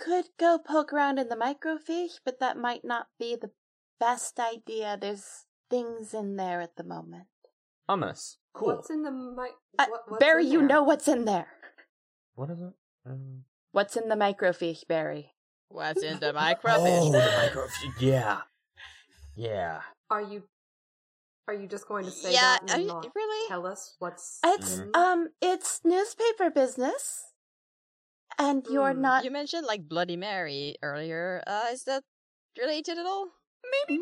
could go poke around in the microfiche, but that might not be the best idea. There's things in there at the moment. Ominous. Cool. What's in the what's Barry, in you there? know what's in there. What is it? What's in the microfiche, Barry? What's in the Oh, microfiche? the microfiche. Yeah. Yeah. Are you just going to say Yeah, that and not really? tell us what's It's newspaper business. And you're not... You mentioned, like, Bloody Mary earlier. Is that related at all? Maybe?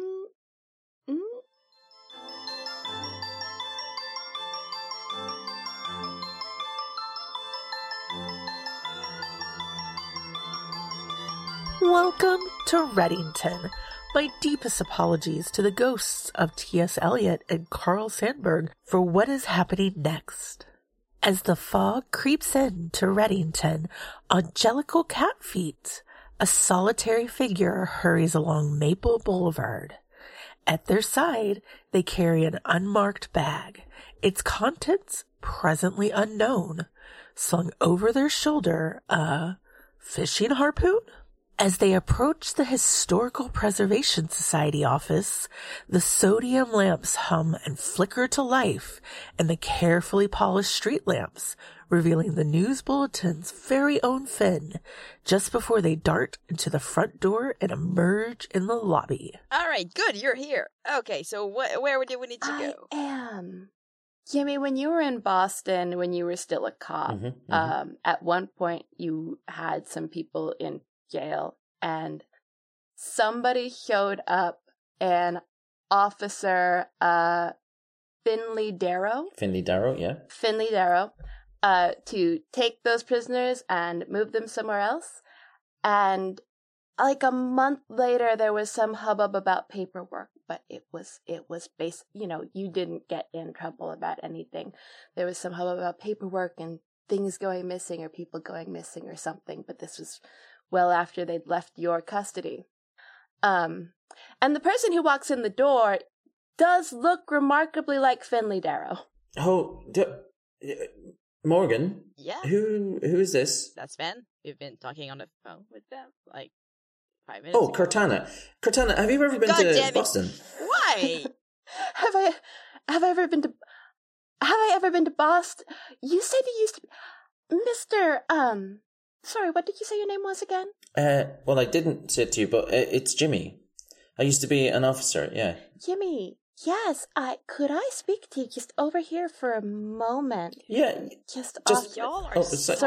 Welcome to Reddington. My deepest apologies to the ghosts of T.S. Eliot and Carl Sandburg for what is happening next. As the fog creeps in to Reddington on jellicle cat feet, a solitary figure hurries along Maple Boulevard. At their side, they carry an unmarked bag, its contents presently unknown. Slung over their shoulder, a fishing harpoon? As they approach the Historical Preservation Society office, the sodium lamps hum and flicker to life, and the carefully polished street lamps, revealing the news bulletin's very own Finn, just before they dart into the front door and emerge in the lobby. All right, good, you're here. Okay, so where do we need to go? I am. Jimmy, when you were in Boston, when you were still a cop, at one point you had some people in jail, and somebody showed up, an officer, Finley Darrow, to take those prisoners and move them somewhere else. And like a month later, there was some hubbub about paperwork, but it was based, you didn't get in trouble about anything. There was some hubbub about paperwork and things going missing or people going missing or something, but this was well after they'd left your custody. And the person who walks in the door does look remarkably like Finley Darrow. Oh, Morgan? Yeah? Who is this? That's Sven. We've been talking on the phone with them, like, 5 minutes Oh, ago. Cortana. Cortana, have you ever been to Boston? Why? Have I ever been to Boston? You said you used to be Mr. Sorry, what did you say your name was again? Well, I didn't say it to you, but it's Jimmy. I used to be an officer, yeah. Jimmy, yes, could I speak to you just over here for a moment? Yeah. Just y'all are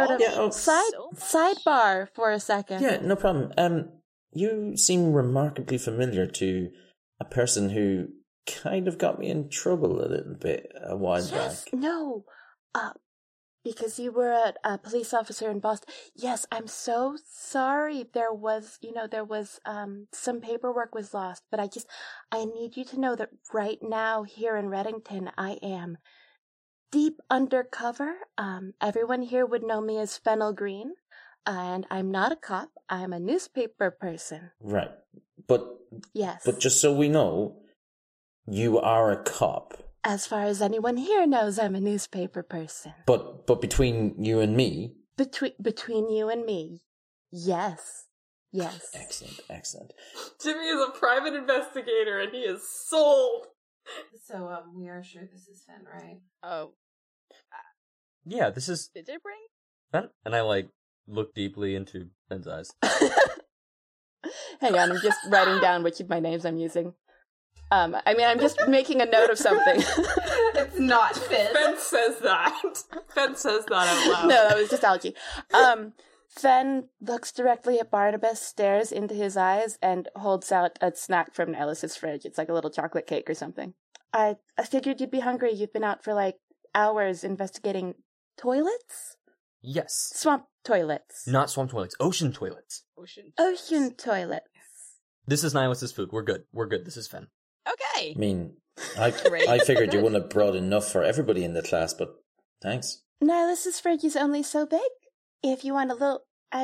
sidebar for a second. Yeah, no problem. You seem remarkably familiar to a person who kind of got me in trouble a little bit a while back. No, because you were a police officer in Boston. Yes, I'm so sorry. There was some paperwork was lost, but I need you to know that right now here in Reddington, I am deep undercover. Everyone here would know me as Fennel Green, and I'm not a cop. I'm a newspaper person. Right, but yes, but just so we know, you are a cop. As far as anyone here knows, I'm a newspaper person. But between you and me? Between you and me, yes. Yes. Excellent. Jimmy is a private investigator and he is sold. So, we are sure this is Finn, right? Oh. Yeah, this is... Did they bring? Finn? And I, look deeply into Finn's eyes. Hang on, I'm just writing down which of my names I'm using. I'm just making a note of something. It's not Finn. Finn says that. Finn says that out loud. No, that was just Algie. Fenn looks directly at Barnabas, stares into his eyes, and holds out a snack from Ellis's fridge. It's like a little chocolate cake or something. I figured you'd be hungry. You've been out for hours investigating toilets? Yes. Swamp toilets. Not swamp toilets. Ocean toilets. Ocean toilets. This is Nihilis's food. We're good. This is Finn. Okay. I mean, I figured you wouldn't have brought enough for everybody in the class, but thanks. Nihilis's fridge is only so big. If you want a little,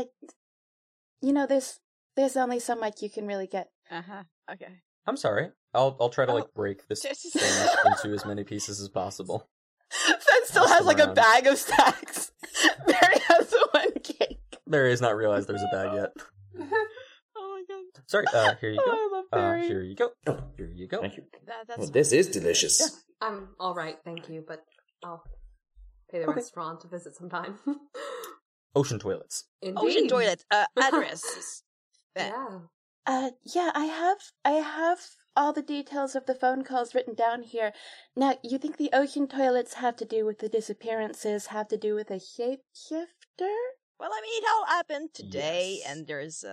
there's only so much you can really get. Okay. I'm sorry. I'll try to break this thing into as many pieces as possible. Fenn still has a bag of stacks. Barry has one cake. Barry has not realized there's a bag yet. Oh my god. Sorry, here you go. I love Barry. Here you go. Oh, Here you go. thank you. That's Well, this is delicious. I'm all right, thank you, but I'll pay the restaurant to visit sometime. Ocean toilets. Indeed. Ocean toilet. Address. Yeah. Yeah, I have all the details of the phone calls written down here. Now, you think the ocean toilets have to do with the disappearances, have to do with a shapeshifter? Well, I mean, it all happened today, Yes. and there's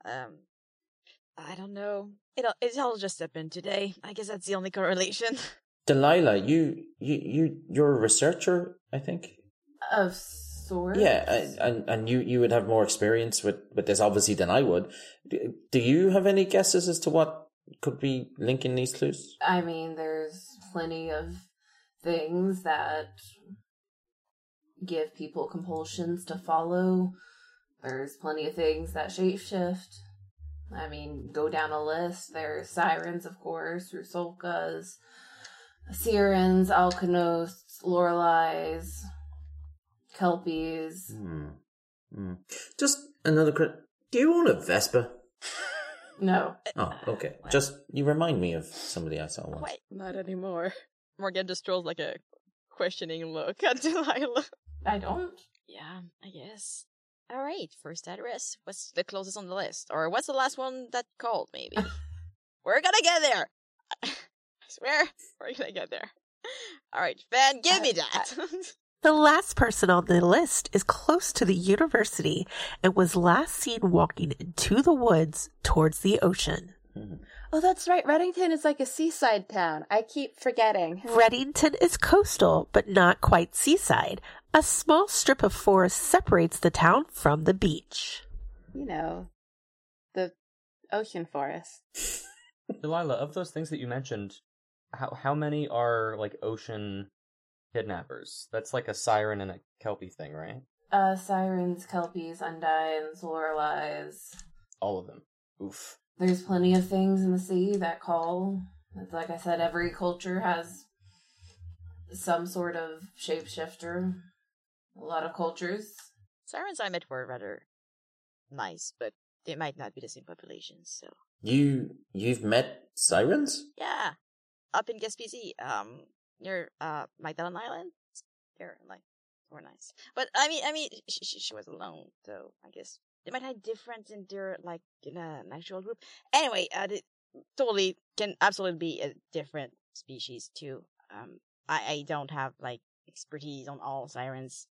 I don't know. It all just happened today. I guess that's the only correlation. Delilah, you're a researcher, I think. Of sorts. Yeah, and you would have more experience with this, obviously, than I would. Do you have any guesses as to what could be linking these clues? I mean, there's plenty of things that give people compulsions to follow. There's plenty of things that shapeshift. I mean, go down a list. There's sirens, of course, Rusalkas, Sirens, Alkanos, Loreleis, Kelpies. Just another... Do you own a Vespa? No. Oh, okay. Just, you remind me of somebody I saw once. Wait, Not anymore. Morgan just throws like a questioning look at Delilah. I don't. Yeah, I guess. All right, first address. What's the closest on the list? Or what's the last one that called, maybe? We're gonna get there! I swear, we're gonna get there. All right, Van, give me that! The last person on the list is close to the university and was last seen walking into the woods towards the ocean. Oh, that's right. Reddington is like a seaside town. I keep forgetting. Reddington is coastal, but not quite seaside. A small strip of forest separates the town from the beach. You know, the ocean forest. Delilah, of those things that you mentioned, how many are like ocean kidnappers? That's like a siren and a kelpie thing, right? Sirens, Kelpies, Undines, Loreleis. All of them. Oof. There's plenty of things in the sea that call. It's like I said, every culture has some sort of shapeshifter. A lot of cultures. Sirens I met were rather nice, but they might not be the same population, so... You've met sirens? Yeah, up in Gaspésie, near Magdalene Island. They're like, were nice, but I mean, she was alone, so I guess they might have difference in their like in an actual group. Anyway, they totally can absolutely be a different species too. I don't have like expertise on all sirens.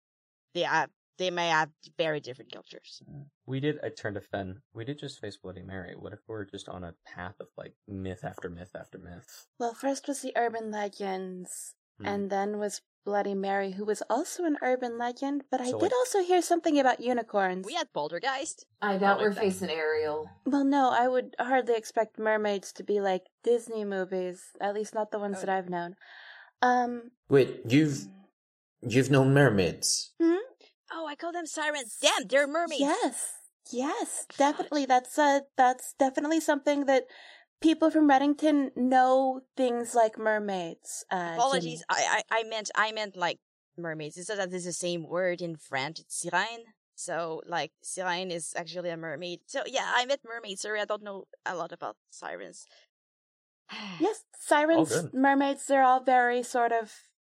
They may have very different cultures. I turned to Fen. We did just face Bloody Mary. What if we're just on a path of like myth after myth after myth? Well, first was the urban legends, and then was Bloody Mary, who was also an urban legend, but I did also hear something about unicorns. We had Poltergeist. I doubt we're facing Ariel. Well, no, I would hardly expect mermaids to be like Disney movies, at least not the ones that I've known. Wait, you've known mermaids? Oh, I call them sirens. Damn, they're mermaids. Yes, definitely. That's definitely something that people from Reddington know things like mermaids. Apologies, I meant like mermaids. It's that there's the same word in French. It's sirène. So like sirène is actually a mermaid. So yeah, I met mermaids. Sorry, I don't know a lot about sirens. Yes, sirens, mermaids, they're all very sort of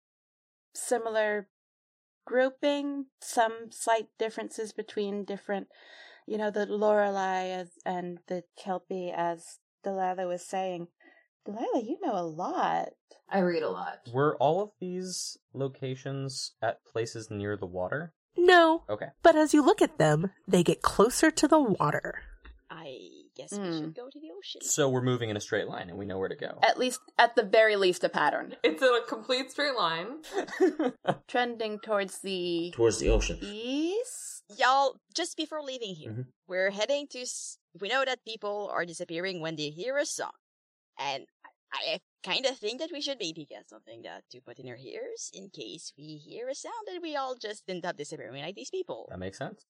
similar grouping, some slight differences between different, the Lorelei and the Kelpie, as Delilah was saying. Delilah, you know a lot. I read a lot. Were all of these locations at places near the water? No. Okay. But as you look at them, they get closer to the water. I guess we should go to the ocean. So we're moving in a straight line and we know where to go. At the very least, a pattern. It's in a complete straight line. Trending towards the ocean. East? Y'all, just before leaving here, we're heading to... We know that people are disappearing when they hear a song. And I kind of think that we should maybe get something to put in our ears in case we hear a sound and we all just end up disappearing like these people. That makes sense.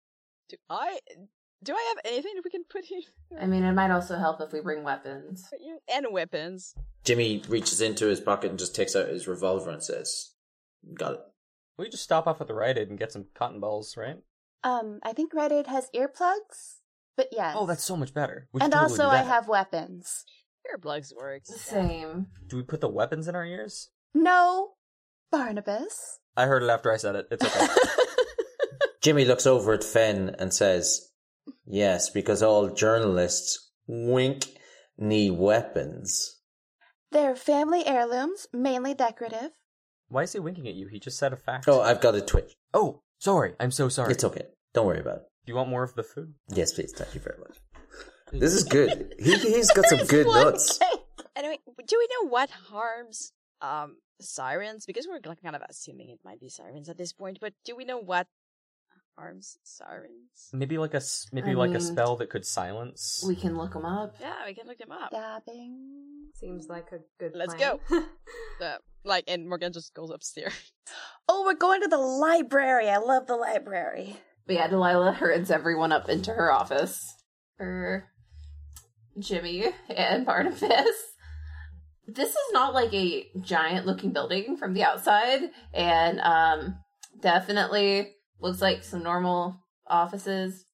Do I have anything that we can put in? I mean, it might also help if we bring weapons. And weapons. Jimmy reaches into his pocket and just takes out his revolver and says, "Got it." We just stop off at the Rite Aid and get some cotton balls, right? I think Rite Aid has earplugs. But yes. Oh, that's so much better. We And should totally also, do I that. have weapons. Earplugs works. Same. Do we put the weapons in our ears? No, Barnabas. I heard it after I said it. It's okay. Jimmy looks over at Fen and says, yes, because all journalists, wink, need weapons. They're family heirlooms, mainly decorative. Why is he winking at you? He just said a fact. Oh, I've got a twitch. Oh, sorry. I'm so sorry. It's okay. Don't worry about it. Do you want more of the food? Yes, please. Thank you very much. This is good. He's got some good nuts. Anyway, do we know what harms sirens? Because we're kind of assuming it might be sirens at this point, but do we know what harms sirens? Maybe like a spell that could silence. We can look them up. Yeah, we can look them up. Stabbing. Seems like a good Let's plan. go. And Morgan just goes upstairs. Oh, we're going to the library. I love the library. But yeah, Delilah herds everyone up into her office. For Jimmy and Barnabas. This is not like a giant looking building from the outside, and definitely looks like some normal offices.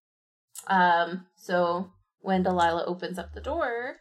So when Delilah opens up the door,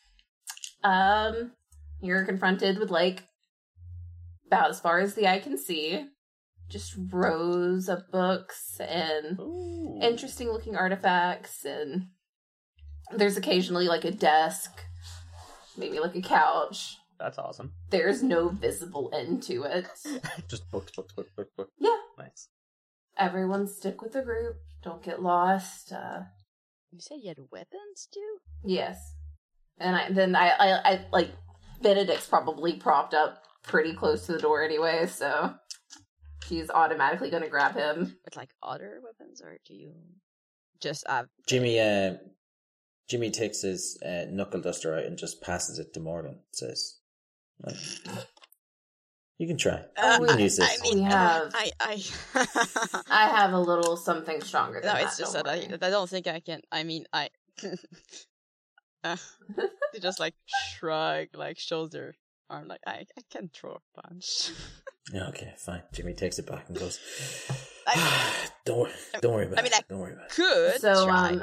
you're confronted with like about as far as the eye can see, just rows of books and interesting looking artifacts, and there's occasionally like a desk, maybe like a couch. That's awesome. There's no visible end to it. Just books. Yeah. Nice. Everyone stick with the group. Don't get lost. You said you had weapons too? Yes. And I like Benedict's probably propped up pretty close to the door anyway, so she's automatically going to grab him. With like other weapons, or do you just Jimmy takes his knuckle duster out and just passes it to Morgan. Says, "You can try. You can use this." I mean, We have- I I have a little something stronger than no, that. it's just don't that worry. I don't think I can. I mean, I they just like shrug, like shoulder arm, like I can throw a punch. Okay, fine. Jimmy takes it back and goes, I Don't worry about I mean, it. I Don't worry about it. could So, try.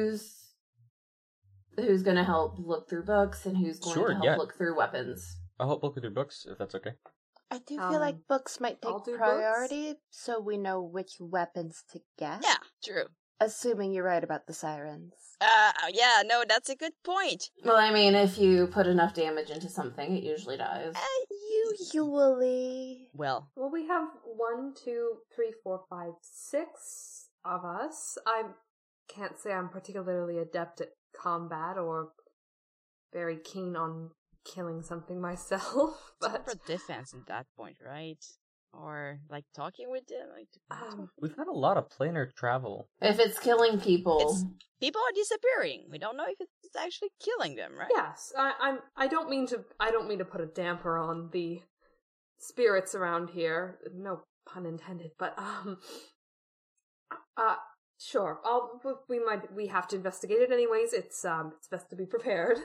who's going to help look through books and who's going Sure, to help yeah. look through weapons? I'll help look through books if that's okay. I do feel like books might I'll take do priority, so we know which weapons to get. Yeah, true. Assuming you're right about the sirens. Yeah, no, that's a good point. Well, I mean, if you put enough damage into something, it usually dies. Usually. Well, Well, we have 1, 2, 3, 4, 5, 6 of us. I can't say I'm particularly adept at combat or very keen on killing something myself, it's but for defense at that point, right? Or like talking with them, like We've had a lot of planar travel. If it's killing people, people are disappearing. We don't know if it's actually killing them, right? yes, I don't mean to put a damper on the spirits around here. No pun intended, but sure. We have to investigate it anyways. It's best to be prepared.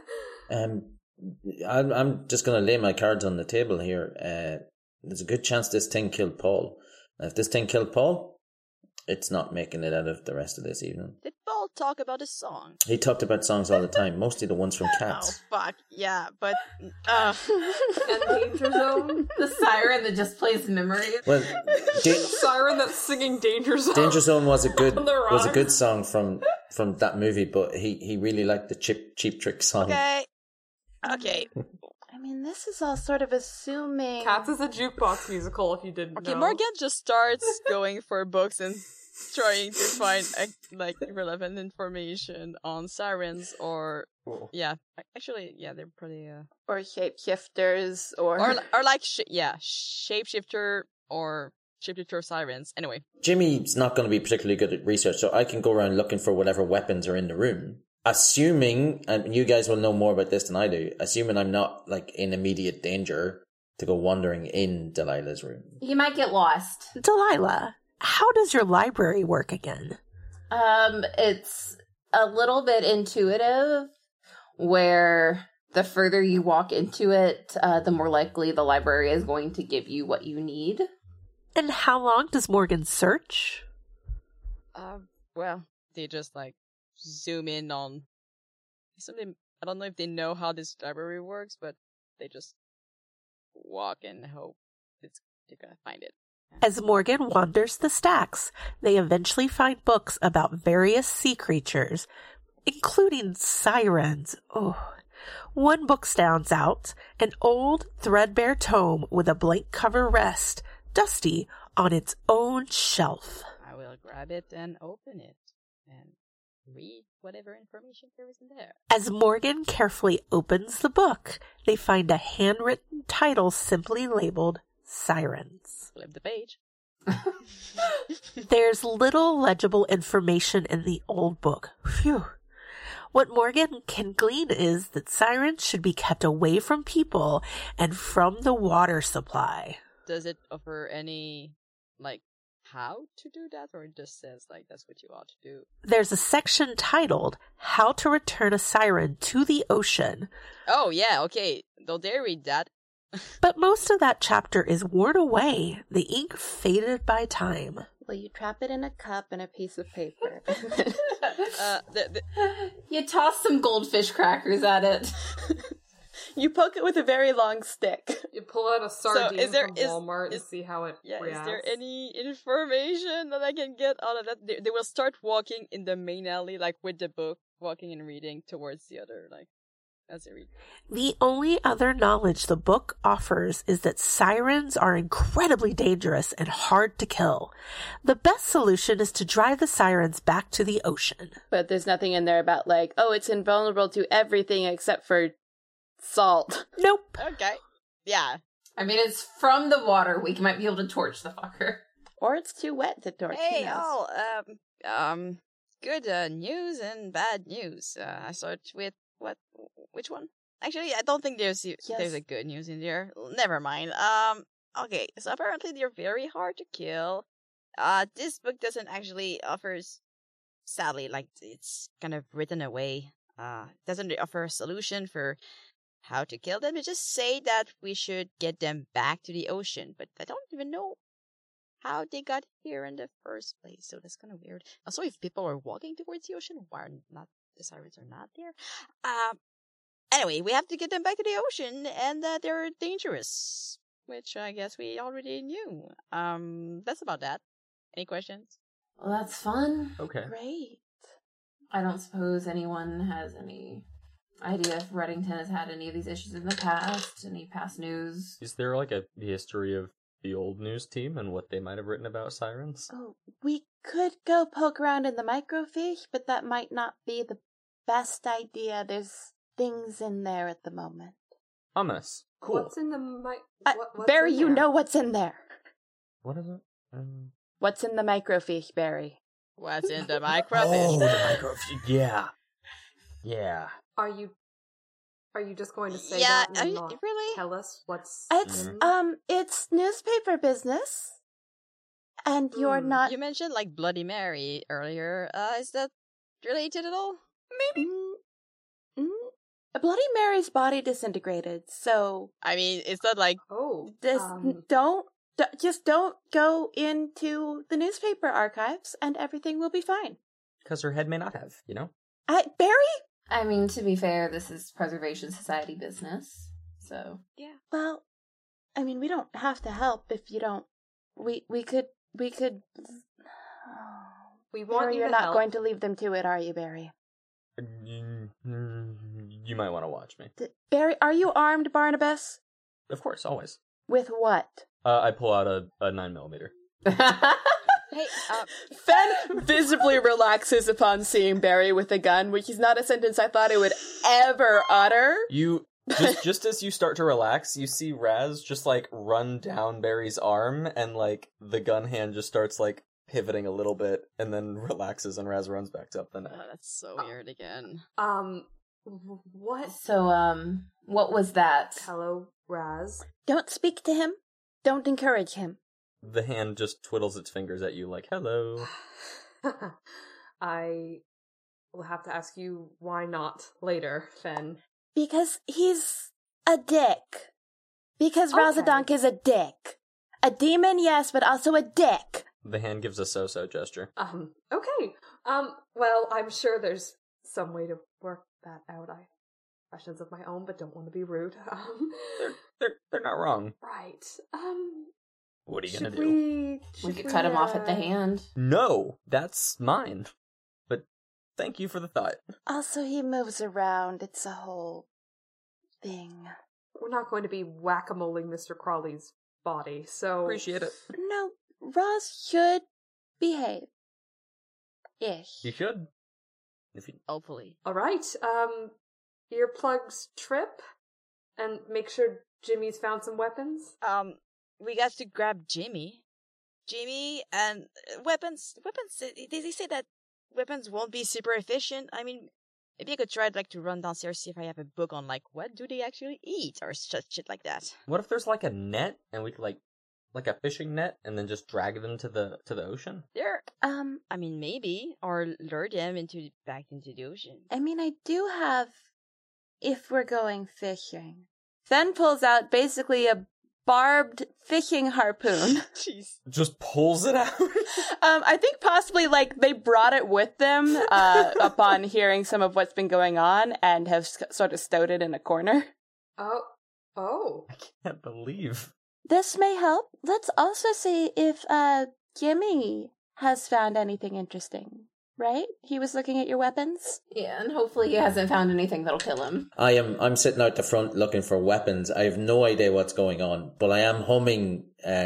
I'm just going to lay my cards on the table here. There's a good chance this thing killed Paul. Now, if this thing killed Paul, it's not making it out of the rest of this evening. Did Paul talk about a song? He talked about songs all the time, mostly the ones from Oh Cats. fuck, yeah, but And Danger Zone. the siren that just plays memories. Well, Siren that's singing Danger Zone. Danger Zone was a good On the was a rocks. good song from that movie, but he really liked the Cheap Trick song. okay. I mean, this is all sort of assuming. Cats is a jukebox musical, if you didn't Okay, know. Morgan just starts going for books and trying to find like relevant information on sirens or yeah, actually yeah, they're pretty Or shapeshifters, or like shapeshifter or shapeshifter sirens. Anyway, Jimmy's not going to be particularly good at research, so I can go around looking for whatever weapons are in the room. Assuming, and you guys will know more about this than I do, assuming I'm not like in immediate danger to go wandering in Delilah's room. You might get lost. Delilah, how does your library work again? It's a little bit intuitive, where the further you walk into it, the more likely the library is going to give you what you need. And how long does Morgan search? well, they just like zoom in on something. I don't know if they know how this library works, but they just walk and hope they're gonna find it. As Morgan wanders the stacks, they eventually find books about various sea creatures, including sirens. Oh. One book stands out, an old, threadbare tome with a blank cover rests, dusty, on its own shelf. I will grab it and open it and read whatever information there is in there. As Morgan carefully opens the book, they find a handwritten title simply labeled Sirens. Flip the page. There's little legible information in the old book. Phew. What Morgan can glean is that sirens should be kept away from people and from the water supply. Does it offer any, like, how to do that, or it just says, like, that's what you ought to do? There's a section titled, How to Return a Siren to the Ocean. Oh, yeah, okay. Don't dare read that. But most of that chapter is worn away, the ink faded by time. Well, you trap it in a cup and a piece of paper. You toss some goldfish crackers at it. You poke it with a very long stick. You pull out a sardine from Walmart and see how it reacts. Is there any information that I can get out of that? They will start walking in the main alley, like, with the book, walking and reading towards the other, like, as they read. The only other knowledge the book offers is that sirens are incredibly dangerous and hard to kill. The best solution is to drive the sirens back to the ocean. But there's nothing in there about, like, oh, it's invulnerable to everything except for salt. Nope. Okay. Yeah. I mean, it's from the water. We might be able to torch the fucker. Or it's too wet to torch. Hey, all. Good news and bad news. I start with which one? Actually, I don't think there's a good news in there. Never mind. Okay, so apparently they're very hard to kill. This book doesn't actually offers, sadly, like, it's kind of written away. Doesn't offer a solution for how to kill them. It just say that we should get them back to the ocean, but I don't even know how they got here in the first place, so that's kind of weird. Also, if people are walking towards the ocean, why not the sirens are not there? Anyway, we have to get them back to the ocean, and they're dangerous, which I guess we already knew. That's about that. Any questions? Well, that's fun. Okay. Great. I don't suppose anyone has any idea if Reddington has had any of these issues in the past, any past news. Is there like a history of the old news team and what they might have written about sirens? Oh, we could go poke around in the microfiche, but that might not be the best idea. There's things in there at the moment. Ominous. Cool. What's in the Barry, you know what's in there. What is it? What's in the microfiche, Barry? What's in the microfiche? Oh, the microfiche. Yeah. Yeah. Are you just going to say Yeah, that and not really? tell us what's It's newspaper business. And you're not... You mentioned, like, Bloody Mary earlier. Is that related at all? Maybe? Bloody Mary's body disintegrated, so... I mean, it's not like... Just don't go into the newspaper archives and everything will be fine. Because her head may not have, you know? Barry? I mean, to be fair, this is Preservation Society business, so... Yeah. Well, I mean, we don't have to help if you don't... We could... We want Barry, you you're to not help. going to leave them to it, are you, Barry? You might want to watch me. Barry, are you armed, Barnabas? Of course, always. With what? I pull out a 9mm. Hey, Fen visibly relaxes upon seeing Barry with a gun, which is not a sentence I thought I would ever utter. You just as you start to relax, you see Raz just like run down Barry's arm, and like the gun hand just starts like pivoting a little bit, and then relaxes, and Raz runs back up the neck. oh, that's so weird again. What? So, what was that? Hello, Raz. Don't speak to him. Don't encourage him. The hand just twiddles its fingers at you like, hello. I will have to ask you why not later, Fen. Because he's a dick. Because Okay. Razadonk is a dick. A demon, yes, but also a dick. The hand gives a so-so gesture. Okay. Well, I'm sure there's some way to work that out. I have questions of my own, but don't want to be rude. They're not wrong. Right. What are you gonna Should do? We could cut him off at the hand. No, that's mine. But thank you for the thought. Also, he moves around. It's a whole thing. We're not going to be whack-a-moling Mr. Crawley's body, so... Appreciate it. No, Roz should behave. Ish. You should. If you Hopefully. Alright, earplugs trip, and make sure Jimmy's found some weapons. We got to grab Jimmy. Jimmy and weapons. Did he say that weapons won't be super efficient? I mean, maybe I could try to run downstairs, see if I have a book on what do they actually eat or shit like that. What if there's a net and we could like a fishing net and then just drag them to the ocean? There. I mean, maybe, or lure them back into the ocean. I mean, I do have, if we're going fishing. Fen pulls out basically a barbed fishing harpoon. Jeez. Just pulls it out. I think possibly they brought it with them upon hearing some of what's been going on and have sort of stowed it in a corner. Oh. I can't believe. This may help. Let's also see if Jimmy has found anything interesting. Right? He was looking at your weapons? Yeah, and hopefully he hasn't found anything that'll kill him. I'm sitting out the front looking for weapons. I have no idea what's going on, but I am humming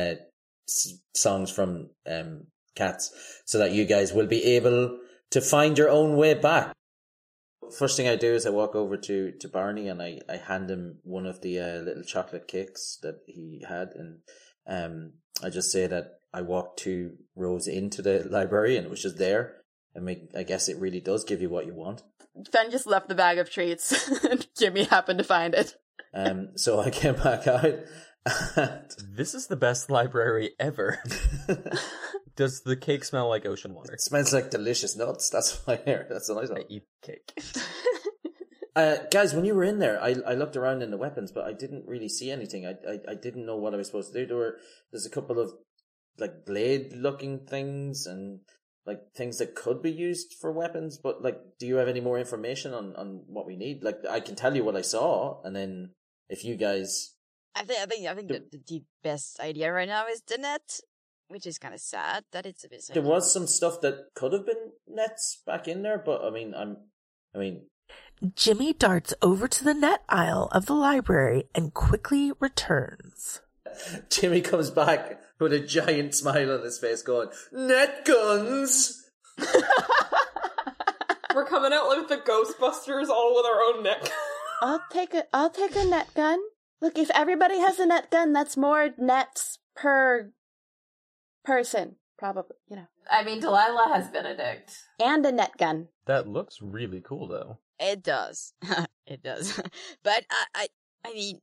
songs from Cats so that you guys will be able to find your own way back. First thing I do is I walk over to Barney and I hand him one of the little chocolate cakes that he had, and I just say that I walked 2 rows into the library and it was just there. I guess it really does give you what you want. Fen just left the bag of treats, and Jimmy happened to find it. So I came back out. And... This is the best library ever. Does the cake smell like ocean water? It smells like delicious nuts. That's what I hear. That's what I thought. I eat cake. Guys, when you were in there, I looked around in the weapons, but I didn't really see anything. I didn't know what I was supposed to do. There's a couple of blade-looking things and things that could be used for weapons, but do you have any more information on what we need? I can tell you what I saw, and then if you guys... I think the best idea right now is the net, which is kind of sad that it's a bit... There was some stuff that could have been nets back in there, but I mean... Jimmy darts over to the net aisle of the library and quickly returns. Jimmy comes back with a giant smile on his face going, "Net guns!" We're coming out like the Ghostbusters, all with our own net. I'll take a net gun. Look, if everybody has a net gun, that's more nets per person, probably, I mean, Delilah has Benedict. And a net gun. That looks really cool, though. It does. It does. But I mean,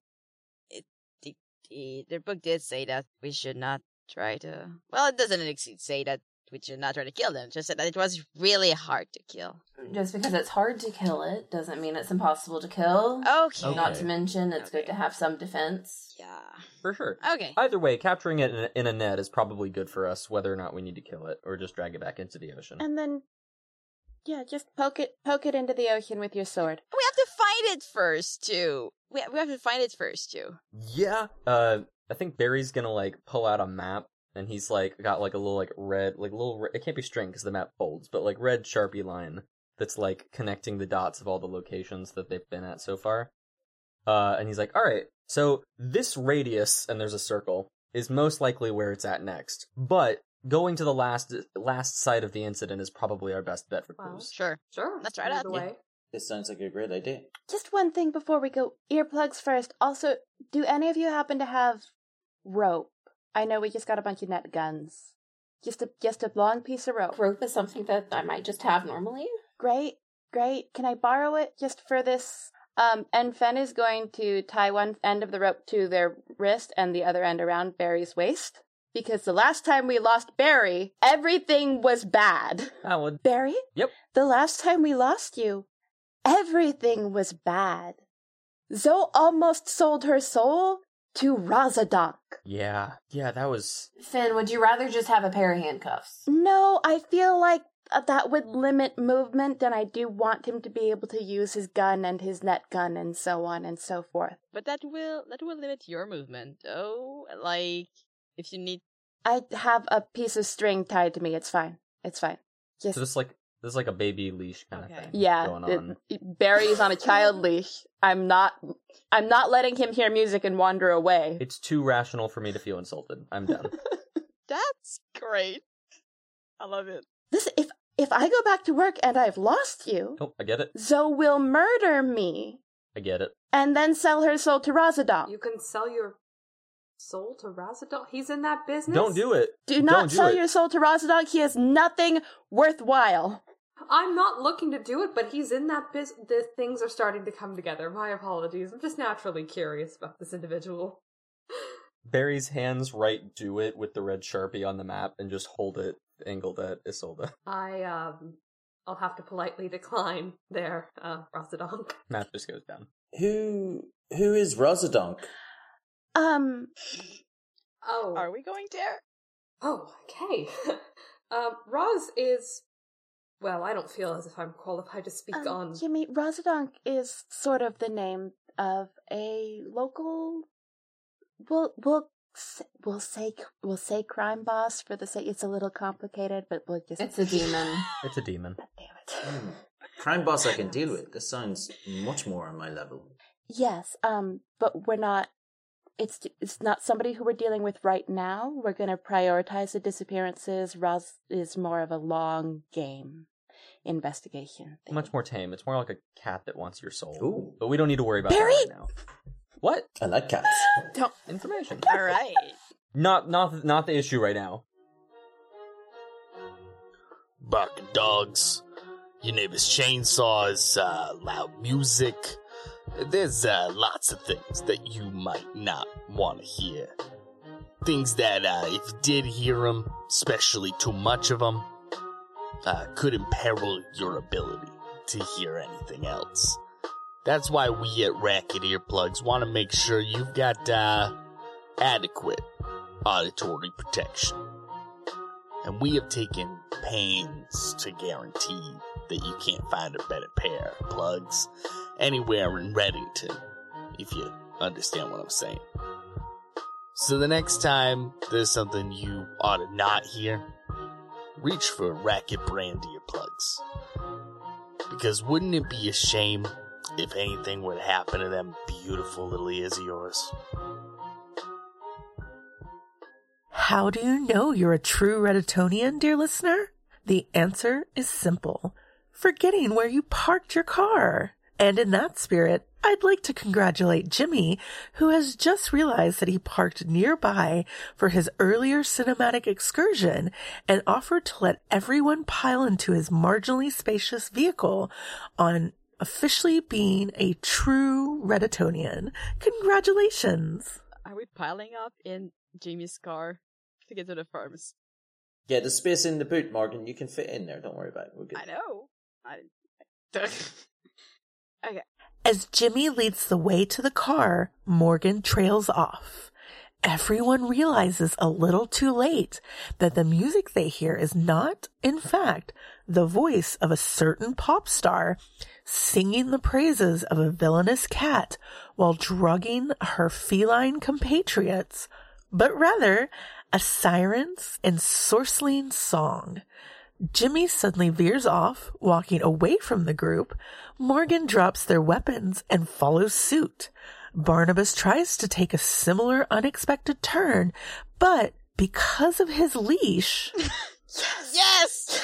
the book did say that we should not try to... Well, it doesn't say that we should not try to kill them. Just said that it was really hard to kill. Just because it's hard to kill it doesn't mean it's impossible to kill. Okay. Not to mention, it's good to have some defense. Yeah. For sure. Okay. Either way, capturing it in a net is probably good for us, whether or not we need to kill it or just drag it back into the ocean. And then, just poke it into the ocean with your sword. We have to find it first, too. We have to find it first, too. Yeah. I think Barry's gonna, pull out a map, and he's, got, a little, red, it can't be string because the map folds, but, red Sharpie line that's, connecting the dots of all the locations that they've been at so far. And he's like, alright, so this radius, and there's a circle, is most likely where it's at next. But going to the last site of the incident is probably our best bet for clues. Sure. Let's try that. Way. This sounds like a great idea. Just one thing before we go. Earplugs first. Also, do any of you happen to have rope? I know we just got a bunch of net guns. Just a long piece of rope. Rope is something that I might just have normally. Great. Can I borrow it just for this? And Fen is going to tie one end of the rope to their wrist and the other end around Barry's waist. Because the last time we lost Barry, everything was bad. Barry? Yep. The last time we lost you, everything was bad. Zoe almost sold her soul to Razadok. Yeah, that was... Finn, would you rather just have a pair of handcuffs? No, I feel like that would limit movement, and I do want him to be able to use his gun and his net gun and so on and so forth. But that will limit your movement, though. Like, if you need... I have a piece of string tied to me. It's fine. It's fine. Just... So this is like a baby leash kind of thing yeah, going on. Barry's on a child leash. I'm not letting him hear music and wander away. It's too rational for me to feel insulted. I'm done. That's great. I love it. Listen, if I go back to work and I've lost you, Oh, I get it. Zoe will murder me. I get it. And then sell her soul to Razadon. You can sell your soul to Razadon? He's in that business? Don't do it. Do not Don't do sell it. your soul to Razadon. He has nothing worthwhile. I'm not looking to do it, but he's in that business. The things are starting to come together. My apologies. I'm just naturally curious about this individual. Barry's hands right do it with the red Sharpie on the map and just hold it angled at Isolde. I'll have to politely decline there, Razadon. Map just goes down. Who is Razadon? Oh. Are we going there? Oh, okay. Roz is... Well, I don't feel as if I'm qualified to speak on... Jimmy, Razadon is sort of the name of a local... We'll say crime boss for the sake. It's a little complicated, but we'll just. It's a demon. It's a demon. Damn it. Crime boss I can deal with. This sounds much more on my level. Yes, but we're not. It's not somebody who we're dealing with right now. We're going to prioritize the disappearances. Roz is more of a long game investigation thing. Much more tame. It's more like a cat that wants your soul. Ooh. But we don't need to worry about Barry! that right now. What? I like cats. Don't information. All right. Not the issue right now. Barking dogs, your neighbor's chainsaws, loud music. There's lots of things that you might not want to hear. Things that, if you did hear them, especially too much of them, could imperil your ability to hear anything else. That's why we at Racket Earplugs want to make sure you've got adequate auditory protection. And we have taken pains to guarantee that you can't find a better pair of plugs anywhere in Reddington, if you understand what I'm saying. So the next time there's something you ought to not hear, reach for Racket brand earplugs. Because wouldn't it be a shame if anything would happen to them beautiful little ears of yours? How do you know you're a true Redditonian, dear listener? The answer is simple. Forgetting where you parked your car. And in that spirit, I'd like to congratulate Jimmy, who has just realized that he parked nearby for his earlier cinematic excursion and offered to let everyone pile into his marginally spacious vehicle on officially being a true Redditonian. Congratulations! Are we piling up in Jamie's car to get to the farms? Yeah, there's space in the boot, Morgan. You can fit in there. Don't worry about it. We're good. I know. Okay. As Jimmy leads the way to the car, Morgan trails off. Everyone realizes a little too late that the music they hear is not, in fact, the voice of a certain pop star singing the praises of a villainous cat while drugging her feline compatriots, but rather a siren's ensorceling song. Jimmy suddenly veers off, walking away from the group. Morgan drops their weapons and follows suit. Barnabas tries to take a similar unexpected turn, but because of his leash... Yes!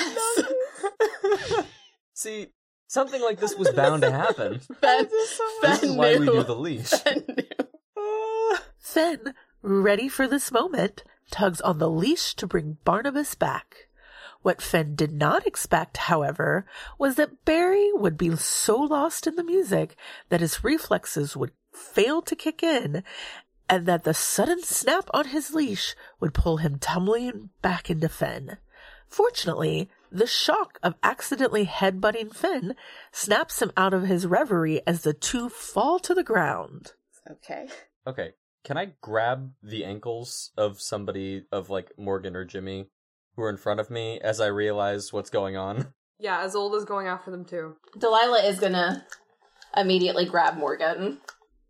See, something like this was bound to happen. Fen This is why we knew. do the leash. Fen knew. Fen, ready for this moment, tugs on the leash to bring Barnabas back. What Fen did not expect, however, was that Barry would be so lost in the music that his reflexes would fail to kick in, and that the sudden snap on his leash would pull him tumbling back into Fen. Fortunately, the shock of accidentally headbutting Fen snaps him out of his reverie as the two fall to the ground. Okay. Okay, can I grab the ankles of somebody, of like Morgan or Jimmy, who are in front of me as I realize what's going on. Yeah, Isolde's going after them too. Delilah is gonna immediately grab Morgan.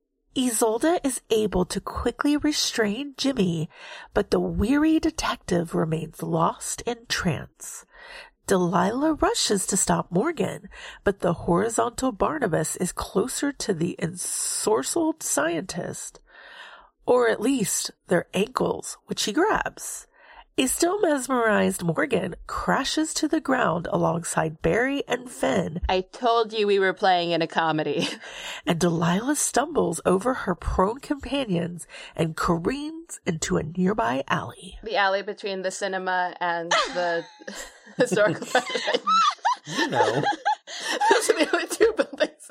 Isolde is able to quickly restrain Jimmy, but the weary detective remains lost in trance. Delilah rushes to stop Morgan, but the horizontal Barnabas is closer to the ensorcelled scientist, or at least their ankles, which he grabs. A still mesmerized Morgan crashes to the ground alongside Barry and Finn, I told you we were playing in a comedy. and Delilah stumbles over her prone companions and careens into a nearby alley. The alley between the cinema and the historical preservation. You know. Those are the only two buildings.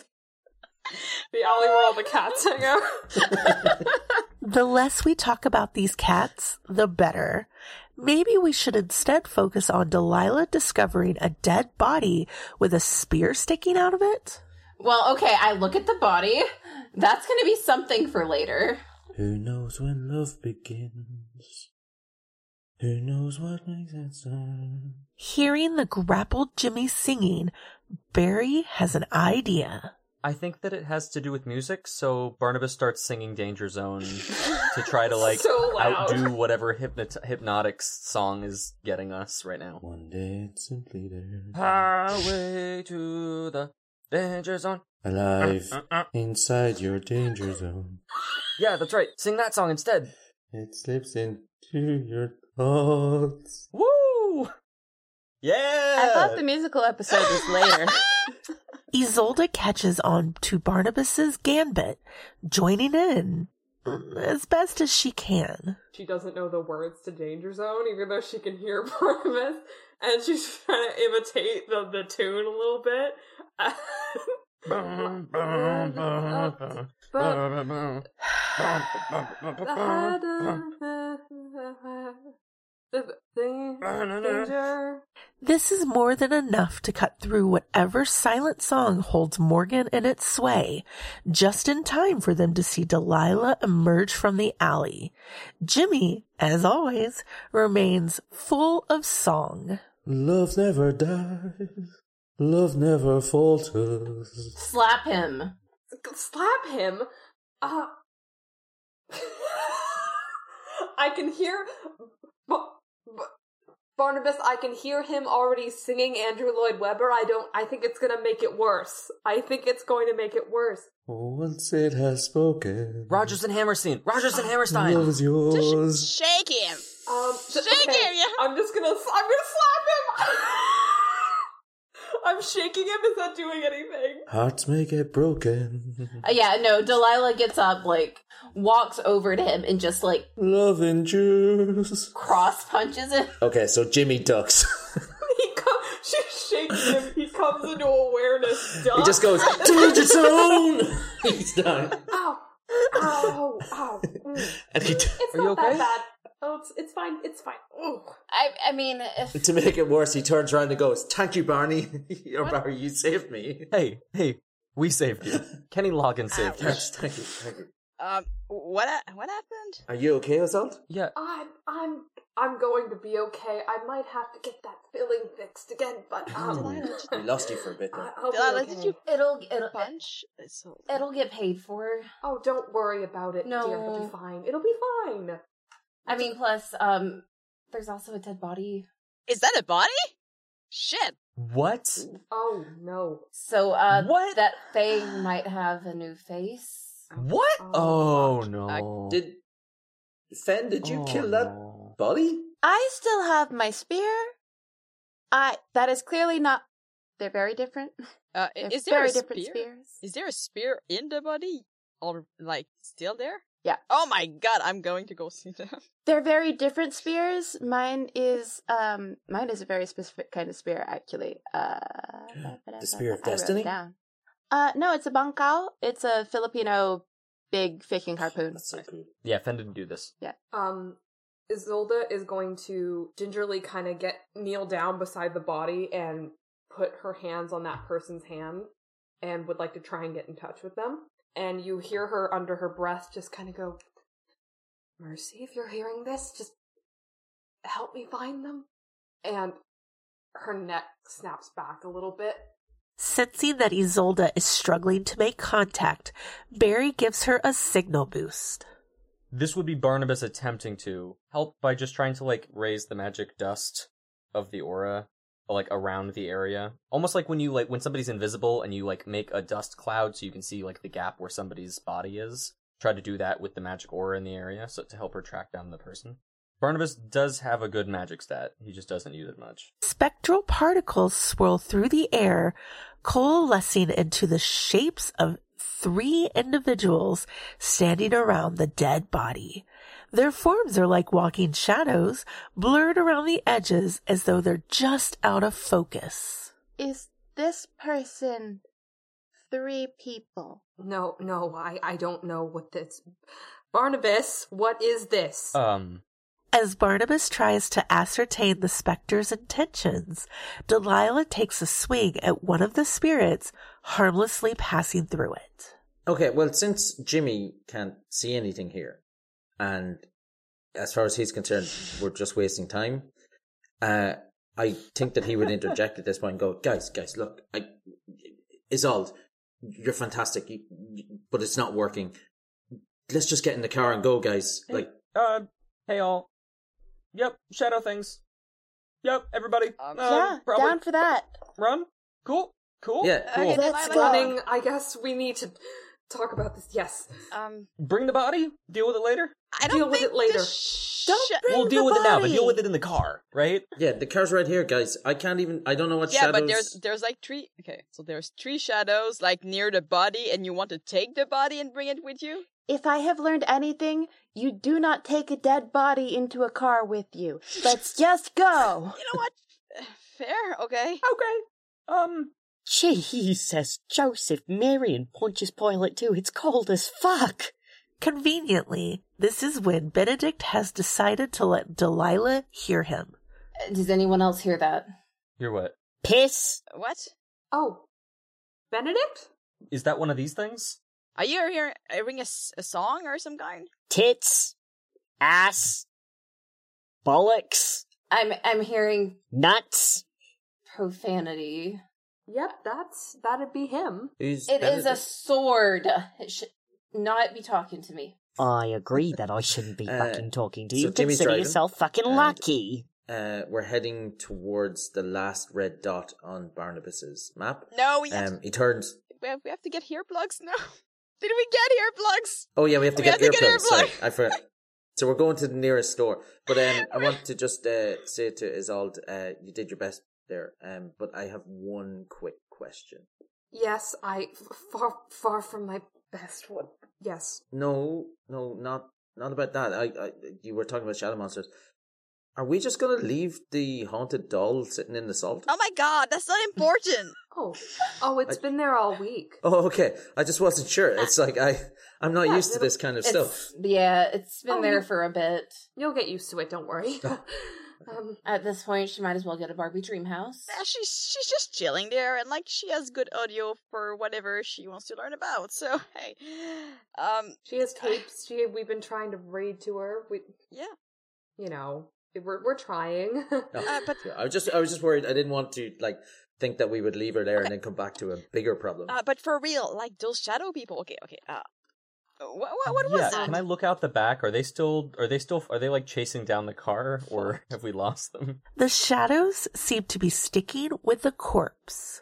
The alley where all the cats hang out. The less we talk about these cats, the better. Maybe we should instead focus on Delilah discovering a dead body with a spear sticking out of it. Well, okay, I look at the body. That's gonna be something for later. Who knows when love begins? Who knows what makes it start? Hearing the grappled Jimmy singing, Barry has an idea. I think that it has to do with music, so Barnabas starts singing Danger Zone to try to, like, So loud. outdo whatever hypnotic song is getting us right now. One day it's simply there. Highway to the Danger Zone. Alive inside your danger zone. Yeah, that's right. Sing that song instead. It slips into your thoughts. Woo! Yeah! I thought the musical episode was later. Isolde catches on to Barnabas's gambit, joining in as best as she can. She doesn't know the words to Danger Zone, even though she can hear Barnabas, and she's trying to imitate the tune a little bit. Danger. This is more than enough to cut through whatever silent song holds Morgan in its sway, just in time for them to see Delilah emerge from the alley. Jimmy, as always, remains full of song. Love never dies. Love never falters. Slap him. Slap him? I can hear... Barnabas, I can hear him already singing Andrew Lloyd Webber. I think it's gonna make it worse. I think it's going to make it worse. Once it has spoken. Rodgers and Hammerstein. Rodgers and Hammerstein. Love is yours. Just shake him. Shake him, yeah. I'm gonna slap him! I'm shaking him, is that doing anything? Hearts may get broken. Yeah, no, Delilah gets up, like, walks over to him and just, like, Love endures. cross punches him. Okay, so Jimmy ducks. She shakes him, he comes into awareness. He just goes, Danger Zone! He's down. Ow! Ow! Ow! And he It's Are you not okay? that bad. Oh, it's fine. It's fine. Ooh. I mean, if... To make it worse, he turns around and goes, Thank you, Barney. Or Barry, you saved me. Hey, we saved you. Kenny Loggins saved you. Yes, thank you. What happened? Are you okay, Assault? Yeah. I'm going to be okay. I might have to get that filling fixed again, but We lost you for a bit there. I'll be Delilah, okay. did you It'll punch? So, it'll get paid for. Oh, don't worry about it, No. dear. It'll be fine. It'll be fine. I mean, plus, there's also a dead body. is that a body? Shit. What? Oh no. So, What? that thing might have a new face. What? Oh, Oh no. Fen, did you kill that body? I still have my spear. That is clearly not. They're very different. They're Is there very a different spear? spears. Is there a spear in the body? Or, like, still there? Yeah. Oh my god, I'm going to go see them. They're very different spears. Mine is a very specific kind of spear, actually. The Spear of I wrote it Destiny? down. No, it's a bangkao. It's a Filipino big fishing harpoon. That's so cool. Yeah, Fen didn't do this. Isolde is going to gingerly kind of kneel down beside the body and put her hands on that person's hand and would like to try and get in touch with them. And you hear her under her breath just kind of go, Mercy, if you're hearing this, just help me find them. And her neck snaps back a little bit. Sensing that Isolde is struggling to make contact, Barry gives her a signal boost. This would be Barnabas attempting to help by just trying to, like, raise the magic dust of the aura, like, around the area. Almost like when you, like, when somebody's invisible and you, like, make a dust cloud so you can see, like, the gap where somebody's body is. Try to do that with the magic aura in the area, so to help her track down the person. Barnabas does have a good magic stat. He just doesn't use it much. Spectral particles swirl through the air, coalescing into the shapes of 3 individuals standing around the dead body. Their forms are like walking shadows, blurred around the edges as though they're just out of focus. Is this person 3 people? No, I don't know what this... Barnabas, what is this? As Barnabas tries to ascertain the specter's intentions, Delilah takes a swing at one of the spirits, harmlessly passing through it. Okay, well, since Jimmy can't see anything here, and as far as he's concerned, we're just wasting time, I think that he would interject at this point and go, guys, look, Isolde, you're fantastic, but it's not working. Let's just get in the car and go, guys. Hey all. Yep, shadow things. Yep, everybody. Yeah, probably down for that. Run. Cool. Yeah, cool. Okay, Let's Delilah, go. Running, I guess we need to talk about this. Yes. Bring the body. Deal with it later. I don't Deal with think it later. Don't bring We'll deal the with it now, but body. deal with it in the car, right? Yeah, the car's right here, guys. I don't know what Yeah, shadows... but there's like 3. Okay, so there's 3 shadows like near the body, and you want to take the body and bring it with you? If I have learned anything, you do not take a dead body into a car with you. Let's just go. You know what? Fair. Okay. Okay. Jesus, Joseph, Mary, and Pontius Pilate too. It's cold as fuck. Conveniently, this is when Benedict has decided to let Delilah hear him. Does anyone else hear that? You're what? Piss. What? Oh, Benedict? Is that one of these things? Are you hearing a song or some kind? Tits. Ass. Bollocks. I'm hearing Nuts. profanity. Yep, that'd be him. Who's It is a Benedict? sword. It should not be talking to me. I agree that I shouldn't be fucking talking to so you. Jimmy's Consider driving, yourself fucking and- lucky. We're heading towards the last red dot on Barnabas's map. No, we have, He turns... we have to get earplugs now. Did we get earplugs? Oh yeah, we have to We get have to get earplugs. Sorry, earplugs. I forgot. So we're going to the nearest store. But I want to just say to Isolde, you did your best there. But I have one quick question. Yes, far from my best one. Yes. No, not about that. You were talking about shadow monsters. Are we just going to leave the haunted doll sitting in the salt? Oh my god, that's not important. Oh, it's been there all week. Oh, okay. I just wasn't sure. It's like I'm not used to this kind of stuff. It's been Oh, there you- for a bit. You'll get used to it, don't worry. At this point, she might as well get a Barbie dream house. Yeah, she's just chilling there, and like she has good audio for whatever she wants to learn about. So hey, She has tapes. We've been trying to read to her. yeah. We're trying. No. But Yeah, I was just worried. I didn't want to think that we would leave her there and then come back to a bigger problem. but for real, like those shadow people. Okay. What was Yeah, that? can I look out the back? Are they like chasing down the car, or have we lost them? The shadows seem to be sticking with the corpse.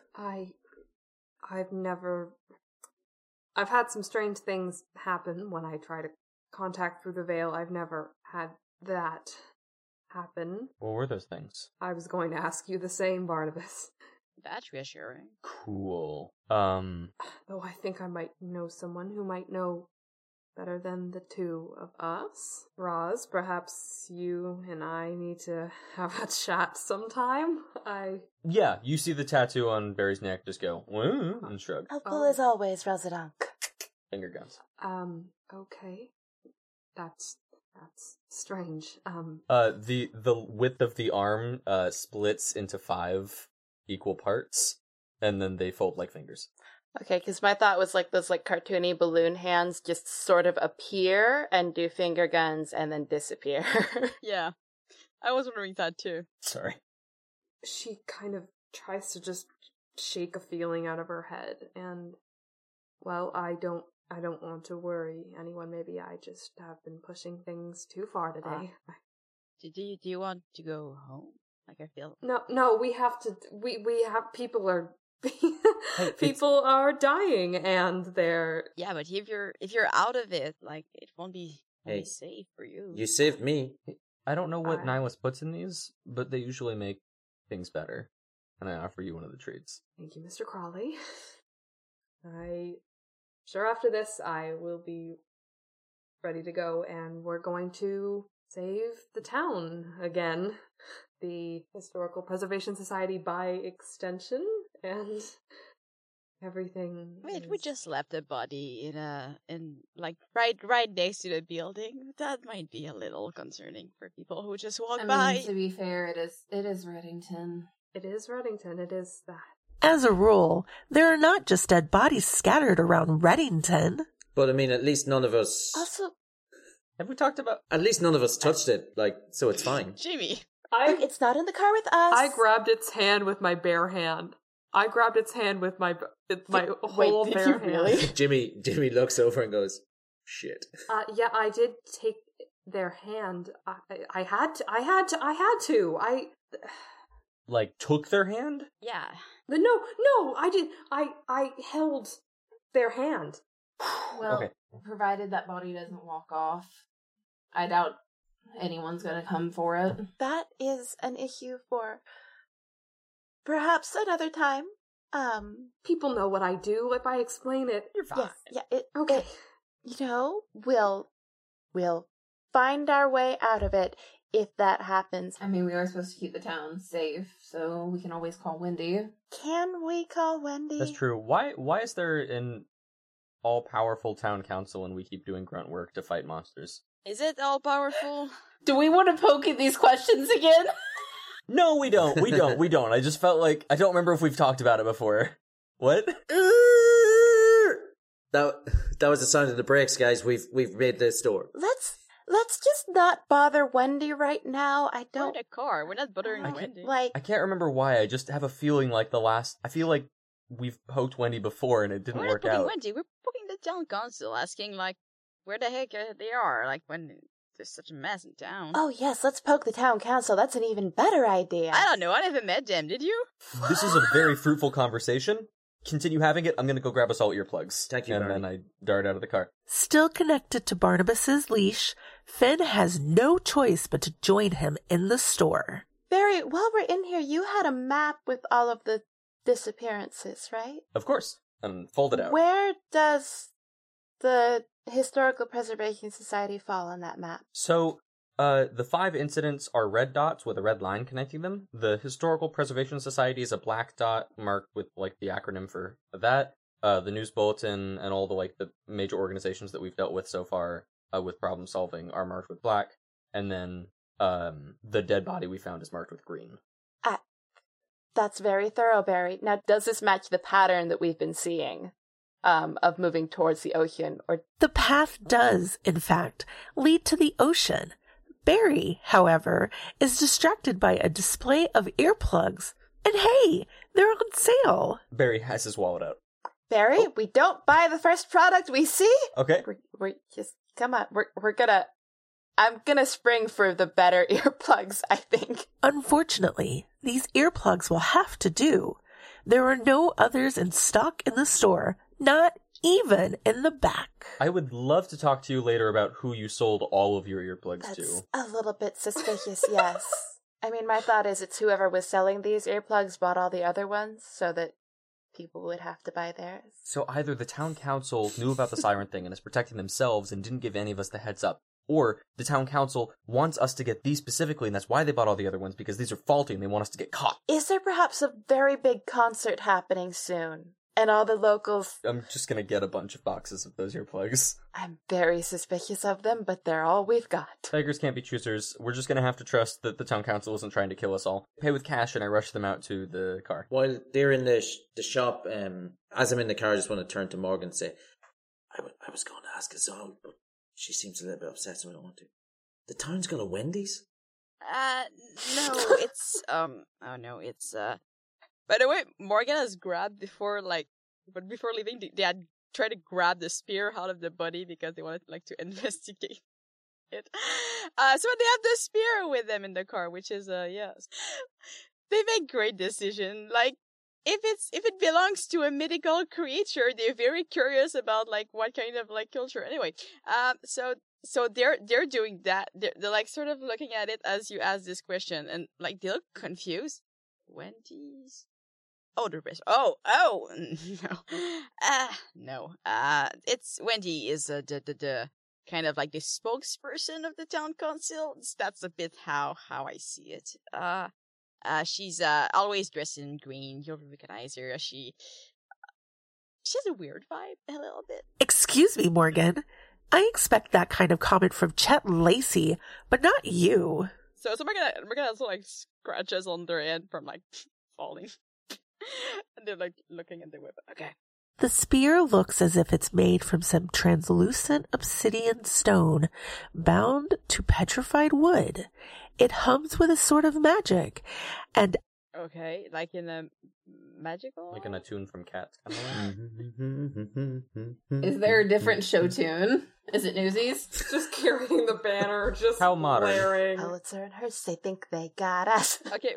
I've had some strange things happen when I try to contact through the veil. I've never had that happen. What were those things? I was going to ask you the same, Barnabas. That's reassuring. Cool. Though I think I might know someone who might know better than the two of us. Roz, perhaps you and I need to have a chat sometime. Yeah, you see the tattoo on Barry's neck, just go, "Woo," and shrug. Helpful as always, Rosadonk. Finger guns. Okay. That's strange. The width of the arm, splits into 5 equal parts, and then they fold like fingers. Okay, because my thought was like those like cartoony balloon hands just sort of appear and do finger guns and then disappear. Yeah, I was wondering that too. Sorry. she kind of tries to just shake a feeling out of her head, and, well, I don't want to worry anyone. Maybe I just have been pushing things too far today. Do you want to go home? Like, I feel... No, we have to, we have, people are dying, and they're... Yeah, but if you're out of it, like, it won't be safe for you. You saved me. I don't know what Nihilus puts in these, but they usually make things better. And I offer you one of the treats. Thank you, Mr. Crawley. Sure, after this, I will be ready to go, and we're going to save the town again. The Historical Preservation Society by extension, and everything. Wait, we just left a body in right next to the building. That might be a little concerning for people who just walk by. To be fair, it is Reddington. It is Reddington. It is that. As a rule, there are not just dead bodies scattered around Reddington. But I mean, at least none of us... Also, have we talked about... At least none of us touched it, so it's fine. Jimmy. It's not in the car with us. I grabbed its hand with my bare hand. I grabbed its hand with my whole bare hand. Really? Jimmy looks over and goes, shit. Yeah, I did take their hand. I had to. Like, took their hand? Yeah. No, I did. I held their hand. Well, Okay. provided that body doesn't walk off, I doubt anyone's gonna come for it. That is an issue for perhaps another time. People know what I do if I explain it. You're fine. Yes, yeah, Okay. We'll find our way out of it if that happens. I mean, we are supposed to keep the town safe, so we can always call Wendy. Can we call Wendy? That's true. Why is there an all-powerful town council when we keep doing grunt work to fight monsters? Is it all powerful? Do we want to poke at these questions again? No, we don't. We don't. I just felt like... I don't remember if we've talked about it before. What? That was the sound of the brakes, guys. We've made this door. Let's just not bother Wendy right now. I We're don't... in a car. We're not bothering Wendy. I can't remember why. I just have a feeling like I feel like we've poked Wendy before and it didn't work We're not out. poking Wendy. We're poking the town council, asking, like, where the heck they are, like, when there's such a mess in town. Oh, yes, let's poke the town council. That's an even better idea. I don't know. I never met them. Did you? This is a very fruitful conversation. Continue having it. I'm going to go grab us all earplugs. Thank you, And Barney. then I dart out of the car. Still connected to Barnabas's leash, Finn has no choice but to join him in the store. Barry, while we're in here, you had a map with all of the disappearances, right? Of course. And fold it out. Where does the Historical Preservation Society fall on that map? So, the 5 incidents are red dots with a red line connecting them. The Historical Preservation Society is a black dot marked with, like, the acronym for that. The News Bulletin and all the major organizations that we've dealt with so far with problem solving are marked with black. And then, the dead body we found is marked with green. That's very thorough, Barry. Now, does this match the pattern that we've been seeing of moving towards the ocean? Or The path does, in fact, lead to the ocean. Barry, however, is distracted by a display of earplugs. And hey, they're on sale. Barry has his wallet out. Barry, we don't buy the first product we see. Okay. We're just come on. I'm gonna spring for the better earplugs, I think. Unfortunately, these earplugs will have to do. There are no others in stock in the store, not even in the back. I would love to talk to you later about who you sold all of your earplugs That's to. a little bit suspicious, yes. I mean, my thought is it's whoever was selling these earplugs bought all the other ones so that people would have to buy theirs. So either the town council knew about the siren thing and is protecting themselves and didn't give any of us the heads up, or the town council wants us to get these specifically and that's why they bought all the other ones, because these are faulty and they want us to get caught. Is there perhaps a very big concert happening soon? And all the locals... I'm just gonna get a bunch of boxes of those earplugs. I'm very suspicious of them, but they're all we've got. Beggars can't be choosers. We're just gonna have to trust that the town council isn't trying to kill us all. Pay with cash and I rush them out to the car. While they're in the shop, as I'm in the car, I just want to turn to Morgan and say, I was going to ask Azal, but she seems a little bit upset, so I don't want to. The town's got a Wendy's? No, it's oh no, it's By the way, Morgan has grabbed before leaving, they had tried to grab the spear out of the body because they wanted to investigate it. So they have the spear with them in the car, which is yes, they make great decision. Like if it belongs to a mythical creature, they're very curious about what kind of culture. Anyway, so they're doing that. They're sort of looking at it as you ask this question, and they look confused. Wendy's. Oh, the rest. Oh, no. No. It's Wendy is the kind of the spokesperson of the town council. That's a bit how I see it. She's always dressed in green. You'll recognize her. She has a weird vibe a little bit. Excuse me, Morgan. I expect that kind of comment from Chet Lacey, but not you. So Morgan also scratches on their hand from falling. And they're looking at the whip. Okay. The spear looks as if it's made from some translucent obsidian stone bound to petrified wood. It hums with a sort of magic, and okay, in a magical, in a tune from Cats. Is there a different show tune? Is it Newsies? Just carrying the banner, just how modern. blaring. Pulitzer and Hearst, they think they got us. Okay,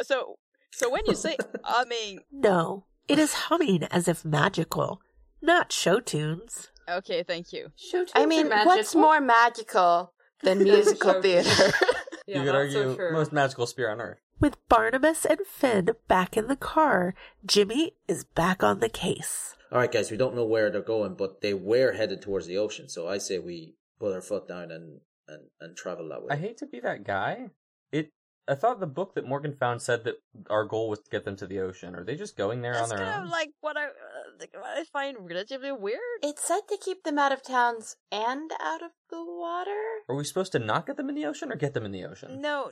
so when you say humming, no, it is humming as if magical, not show tunes. Okay, thank you. Show tunes I mean, what's more magical than musical theater? Yeah, you could argue so most magical spear on Earth. With Barnabas and Finn back in the car, Jimmy is back on the case. All right, guys, we don't know where they're going, but they were headed towards the ocean, so I say we put our foot down and travel that way. I hate to be that guy. I thought the book that Morgan found said that our goal was to get them to the ocean. Are they just going there on their own? That's kind of what I find relatively weird. It said to keep them out of towns and out of the water. Are we supposed to not get them in the ocean or get them in the ocean? No,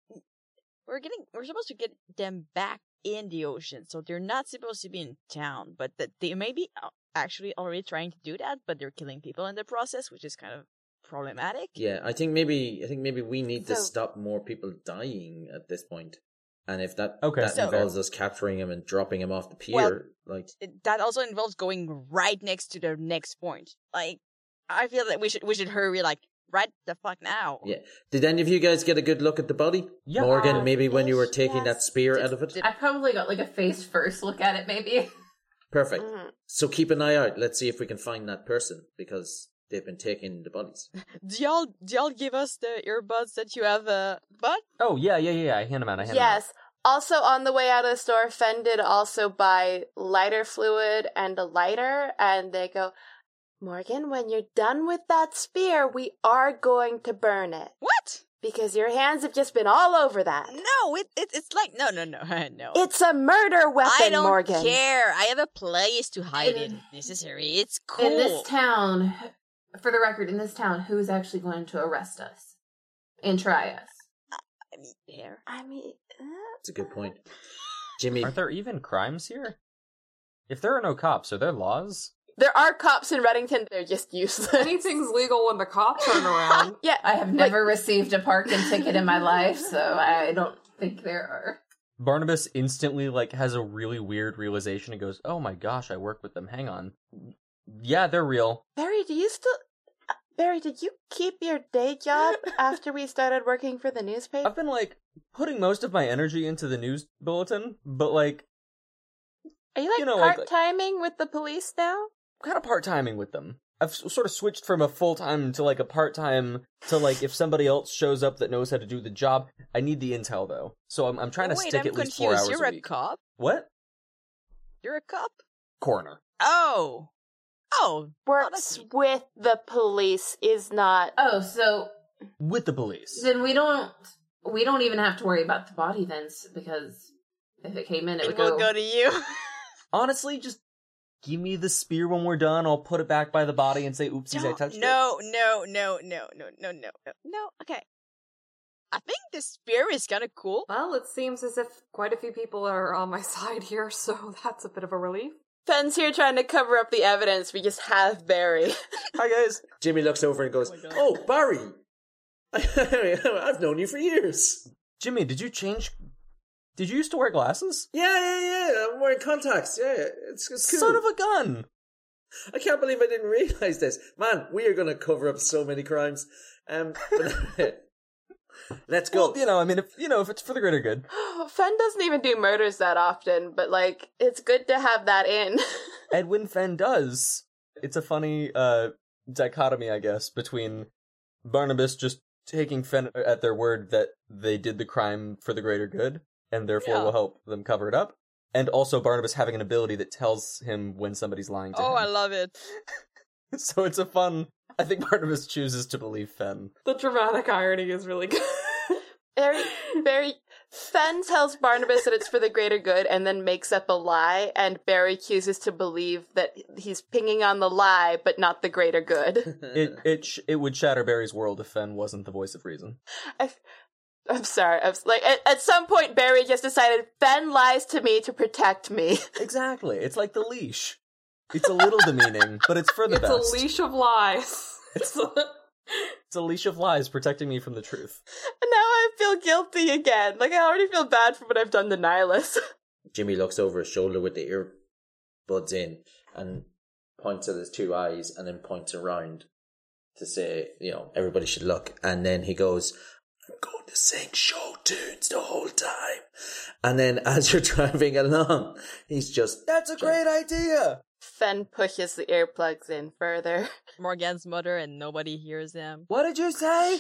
we're supposed to get them back in the ocean, so they're not supposed to be in town. But that they may be actually already trying to do that, but they're killing people in the process, which is kind of problematic. Yeah, I think maybe we need to stop more people dying at this point. And if that involves us capturing him and dropping him off the pier, that also involves going right next to the next point. I feel that we should hurry, right the fuck now. Yeah. Did any of you guys get a good look at the body? Yeah. Morgan, maybe when you were taking that spear out of it? I probably got a face first look at it, maybe. Perfect. So keep an eye out. Let's see if we can find that person, because they've been taking the bodies. Do y'all give us the earbuds that you have, bud? Oh, yeah. I hand them out. Yes. Also, on the way out of the store, Fen did also buy lighter fluid and a lighter, and they go, Morgan, when you're done with that spear, we are going to burn it. What? Because your hands have just been all over that. No, it's no. No. It's a murder weapon, I don't Morgan. care. I have a place to hide it if necessary. It's cool. In this town, for the record, who's actually going to arrest us and try us? That's a good point. Jimmy. Aren't there even crimes here? If there are no cops, are there laws? There are cops in Reddington, they're just useless. Anything's legal when the cops turn around. Yeah. I have never received a parking ticket in my life, so I don't think there are. Barnabas instantly has a really weird realization and goes, oh my gosh, I work with them. Hang on. Yeah, they're real. Barry, did you keep your day job after we started working for the newspaper? I've been putting most of my energy into the news bulletin, but are you part-timing with the police now? Kind of part-timing with them. I've sort of switched from a full-time to a part-time to if somebody else shows up that knows how to do the job. I need the intel though, so I'm trying to stick at least 4 hours You're a a week. cop? What? You're a cop? Coroner. Oh. Works with the police is not. Oh, so with the police. Then we don't even have to worry about the body then, because if it came in, it would go to you. Honestly, just give me the spear when we're done. I'll put it back by the body and say, oopsies, I touched it. No. Okay. I think the spear is kind of cool. Well, it seems as if quite a few people are on my side here, so that's a bit of a relief. Fenn's here trying to cover up the evidence. We just have Barry. Hi, guys. Jimmy looks over and goes, oh Barry, I've known you for years. Jimmy, did you change? Did you used to wear glasses? Yeah. I'm wearing contacts. Yeah, it's cool. Son of a gun! I can't believe I didn't realize this. Man, we are going to cover up so many crimes. Let's go. Well, if it's for the greater good. Fen doesn't even do murders that often, but, like, it's good to have that in. Edwin Fenn does. It's a funny dichotomy, I guess, between Barnabas just taking Fenn at their word that they did the crime for the greater good, and therefore will help them cover it up, and also Barnabas having an ability that tells him when somebody's lying to him. Oh, I love it. So it's a fun... I think Barnabas chooses to believe Fenn. The dramatic irony is really good. Barry Fenn tells Barnabas that it's for the greater good and then makes up a lie, and Barry chooses to believe that he's pinging on the lie, but not the greater good. It would shatter Barry's world if Fenn wasn't the voice of reason. I'm sorry. At some point, Barry just decided Fenn lies to me to protect me. Exactly. It's like the leash. It's a little demeaning, but it's for the best. It's a leash of lies. It's a leash of lies protecting me from the truth. And now I feel guilty again. Like, I already feel bad for what I've done to Nihilus. Jimmy looks over his shoulder with the earbuds in and points at his two eyes and then points around to say, everybody should look. And then he goes, I'm going to sing show tunes the whole time. And then as you're driving along, he's just... That's a great idea! Fenn pushes the earplugs in further. Morgan's mutter and nobody hears him. What did you say?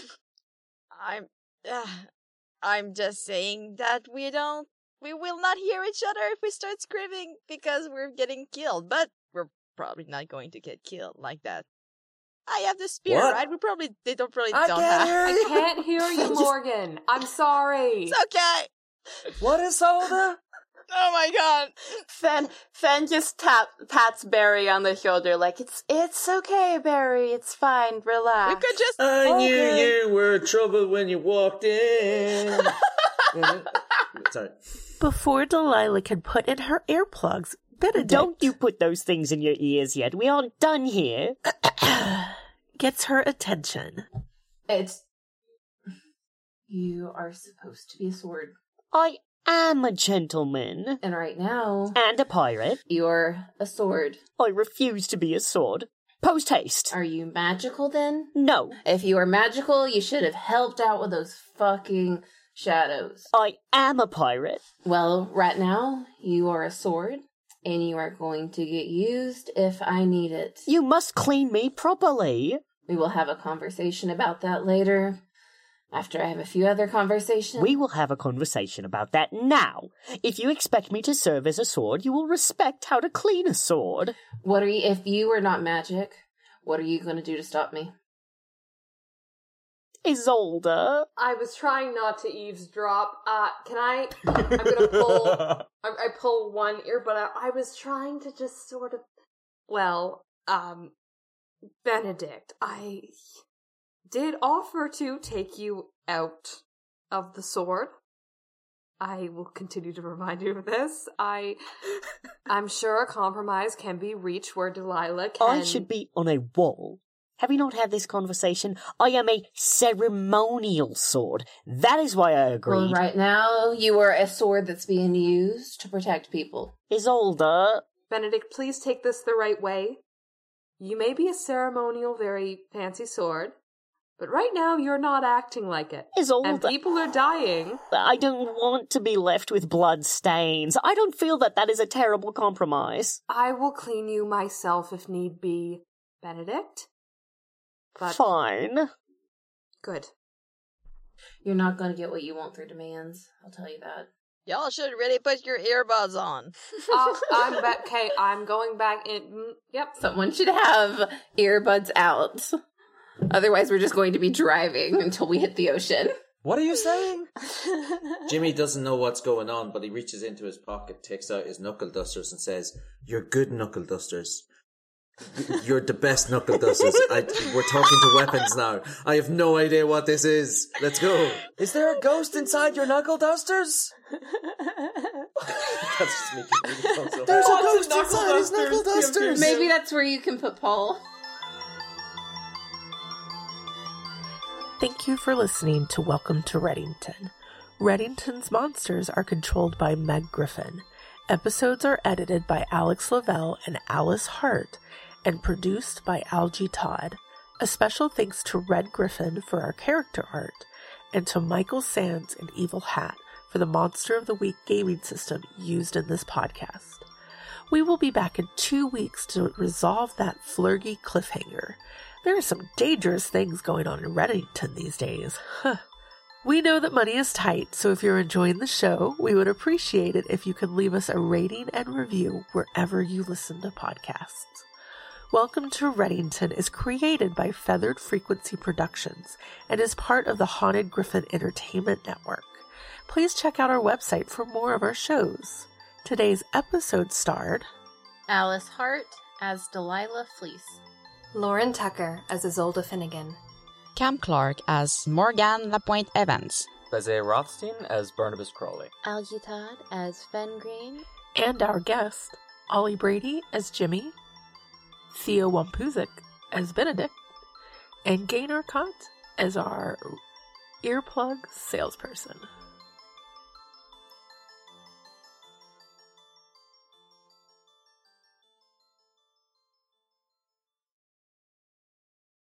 I'm just saying that we will not hear each other if we start screaming because we're getting killed, but we're probably not going to get killed like that. I have the spear, What? right? They don't have. I can't hear you, Morgan. I'm sorry. It's okay. What is Zelda? Oh my god. Fenn just pats Barry on the shoulder like, it's okay, Barry, it's fine, relax. We could just... I knew you were trouble when you walked in. Sorry. Before Delilah can put in her earplugs, Benedict... Don't you put those things in your ears yet. We aren't done here. gets her attention. You are supposed to be a sword. I am a gentleman. And right now... And a pirate. You're a sword. I refuse to be a sword. Post haste. Are you magical then? No. If you are magical, you should have helped out with those fucking shadows. I am a pirate. Well, right now, you are a sword, and you are going to get used if I need it. You must clean me properly. We will have a conversation about that later. After I have a few other conversations. We will have a conversation about that now. If you expect me to serve as a sword, you will respect how to clean a sword. If you were not magic, what are you going to do to stop me? Isolde. I was trying not to eavesdrop. I'm gonna pull... I pull one ear, but I was trying to just sort of... Well, Benedict, I did offer to take you out of the sword. I will continue to remind you of this. I'm sure a compromise can be reached where Delilah can... I should be on a wall. Have we not had this conversation? I am a ceremonial sword. That is why I agreed. Well, right now, you are a sword that's being used to protect people. Isolde. Benedict, please take this the right way. You may be a ceremonial, very fancy sword, but right now you're not acting like it. Isolde. And people are dying. I don't want to be left with blood stains. I don't feel that is a terrible compromise. I will clean you myself if need be, Benedict. But fine. Good. You're not going to get what you want through demands. I'll tell you that. Y'all should really put your earbuds on. I'm back. Okay, I'm going back in. Yep. Someone should have earbuds out. Otherwise, we're just going to be driving until we hit the ocean. What are you saying? Jimmy doesn't know what's going on, but he reaches into his pocket, takes out his knuckle dusters and says, "You're good knuckle dusters. You're the best knuckle dusters. We're talking to weapons now. I have no idea what this is. Let's go." Is there a ghost inside your knuckle dusters? That's just me. There's a ghost inside his knuckle dusters. Maybe that's where you can put Paul. Thank you for listening to Welcome to Reddington. Reddington's monsters are controlled by Meg Griffin. Episodes are edited by Alex Lavelle and Alice Hart and produced by Algie Todd. A special thanks to Red Griffin for our character art and to Michael Sands and Evil Hat for the Monster of the Week gaming system used in this podcast. We will be back in 2 weeks to resolve that flurgy cliffhanger. There are some dangerous things going on in Reddington these days. We know that money is tight, so if you're enjoying the show, we would appreciate it if you can leave us a rating and review wherever you listen to podcasts. Welcome to Reddington is created by Feathered Frequency Productions and is part of the Haunted Griffin Entertainment Network. Please check out our website for more of our shows. Today's episode starred Alice Hart as Delilah Fleece. Lauren Tucker as Isolde Finnegan. Cam Clark as Morgan Lapointe Evans. Bezay Rothstein as Barnabas Crawley. Algie Todd as Fen Green. and our guest, Ollie Brady as Jimmy, Theo Wampuzik as Benedict, and Gaynor Kant as our earplug salesperson.